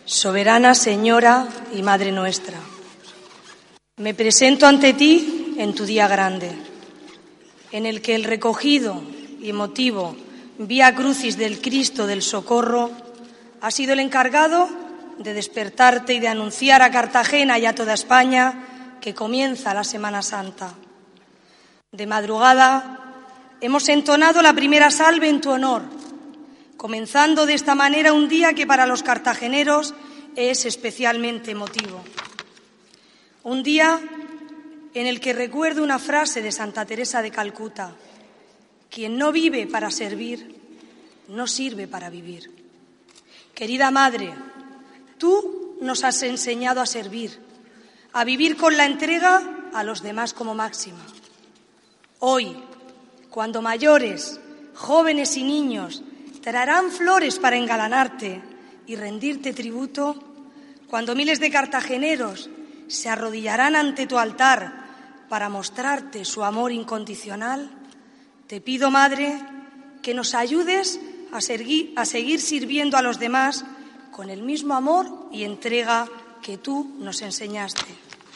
Soberana Señora y Madre nuestra, me presento ante ti en tu día grande, en el que el recogido y emotivo Vía Crucis del Cristo del Socorro ha sido el encargado de despertarte y de anunciar a Cartagena y a toda España que comienza la Semana Santa. De madrugada hemos entonado la primera salve en tu honor, comenzando de esta manera un día que para los cartageneros es especialmente emotivo. Un día en el que recuerdo una frase de Santa Teresa de Calcuta: quien no vive para servir, no sirve para vivir. Querida Madre, tú nos has enseñado a servir, a vivir con la entrega a los demás como máxima. Hoy, cuando mayores, jóvenes y niños traerán flores para engalanarte y rendirte tributo, cuando miles de cartageneros se arrodillarán ante tu altar para mostrarte su amor incondicional, te pido, Madre, que nos ayudes a seguir sirviendo a los demás con el mismo amor y entrega que tú nos enseñaste.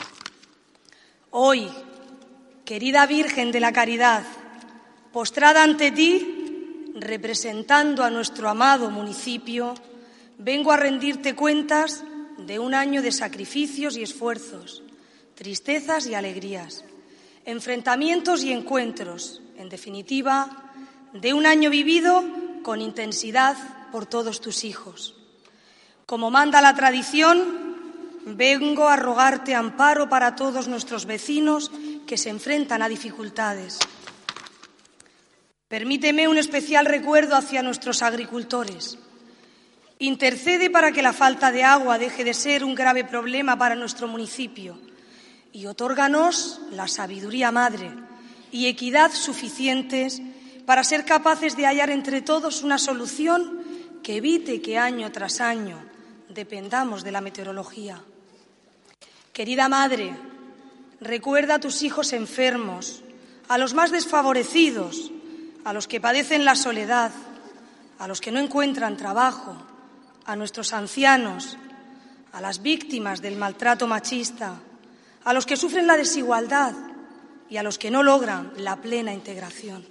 Hoy, querida Virgen de la Caridad, postrada ante ti, representando a nuestro amado municipio, vengo a rendirte cuentas de un año de sacrificios y esfuerzos, tristezas y alegrías, enfrentamientos y encuentros, en definitiva, de un año vivido con intensidad por todos tus hijos. Como manda la tradición, vengo a rogarte amparo para todos nuestros vecinos que se enfrentan a dificultades. Permíteme un especial recuerdo hacia nuestros agricultores. Intercede para que la falta de agua deje de ser un grave problema para nuestro municipio y otórganos la sabiduría madre y equidad suficientes para ser capaces de hallar entre todos una solución que evite que año tras año dependamos de la meteorología. Querida Madre, recuerda a tus hijos enfermos, a los más desfavorecidos, a los que padecen la soledad, a los que no encuentran trabajo, a nuestros ancianos, a las víctimas del maltrato machista, a los que sufren la desigualdad y a los que no logran la plena integración.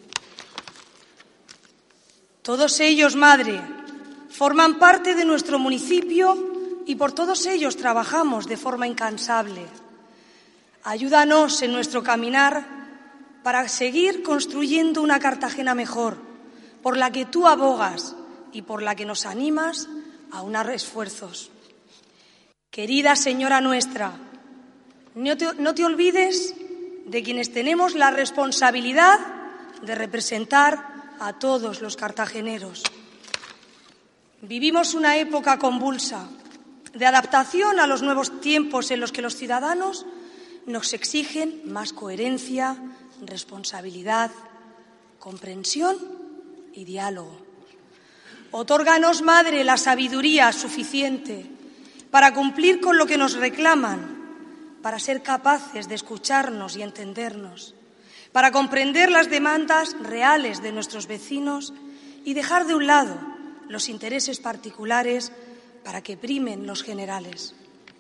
Todos ellos, Madre, forman parte de nuestro municipio y por todos ellos trabajamos de forma incansable. Ayúdanos en nuestro caminar para seguir construyendo una Cartagena mejor, por la que tú abogas y por la que nos animas a unar esfuerzos. Querida Señora nuestra, no te olvides de quienes tenemos la responsabilidad de representar a todos los cartageneros. Vivimos una época convulsa, de adaptación a los nuevos tiempos en los que los ciudadanos nos exigen más coherencia, responsabilidad, comprensión y diálogo. Otórganos, Madre, la sabiduría suficiente para cumplir con lo que nos reclaman, para ser capaces de escucharnos y entendernos, para comprender las demandas reales de nuestros vecinos y dejar de un lado los intereses particulares para que primen los generales.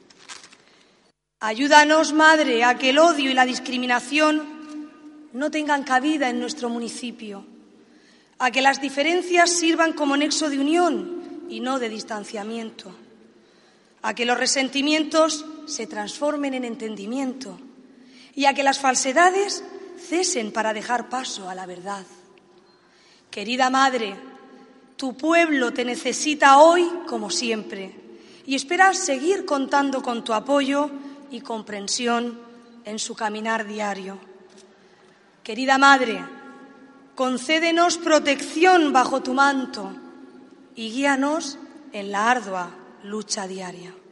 Ayúdanos, Madre, a que el odio y la discriminación no tengan cabida en nuestro municipio, a que las diferencias sirvan como nexo de unión y no de distanciamiento, a que los resentimientos se transformen en entendimiento y a que las falsedades cesen para dejar paso a la verdad. Querida Madre, tu pueblo te necesita hoy como siempre y espera seguir contando con tu apoyo y comprensión en su caminar diario. Querida Madre, concédenos protección bajo tu manto y guíanos en la ardua lucha diaria.